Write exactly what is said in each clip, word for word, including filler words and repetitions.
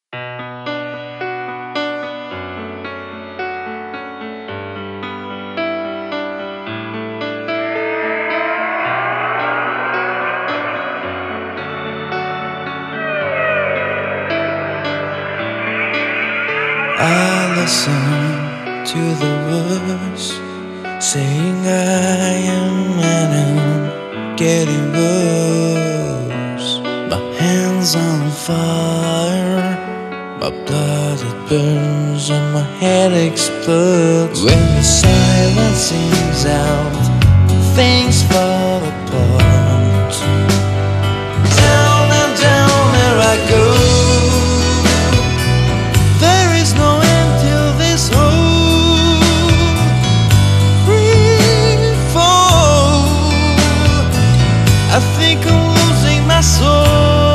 I listen to the words saying I am and I'm getting worse. My hands on fire, my blood it burns and my head explodes. When the silence sings out, things fall apart. Down and down there I go. I think I'm losing my soul.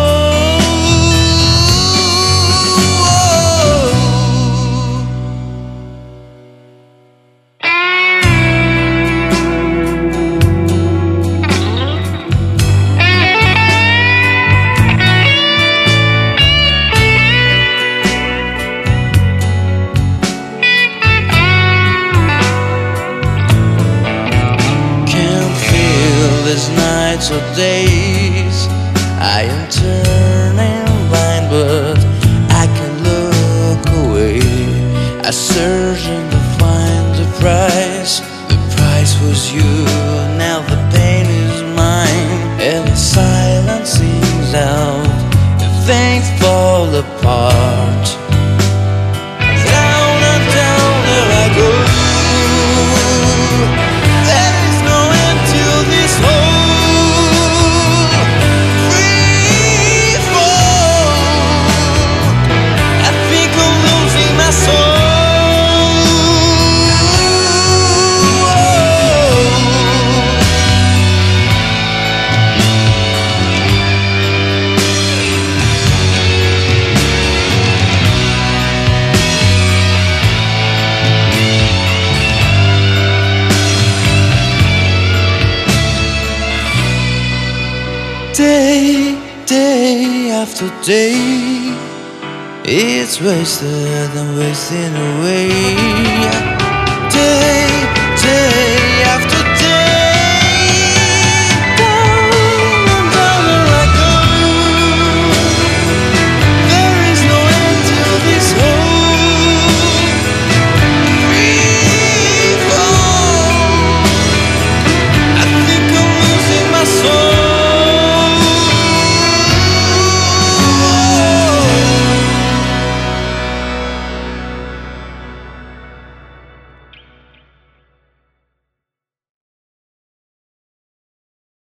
Can't feel these nights or days. I am turning blind, but I can look away. I search and to find the price. The price was you, now the pain is mine. And the silence sings out, and things fall apart. Down and down there I go. There is no end to this hole. Day, day after day, it's wasted and wasting away. Day, day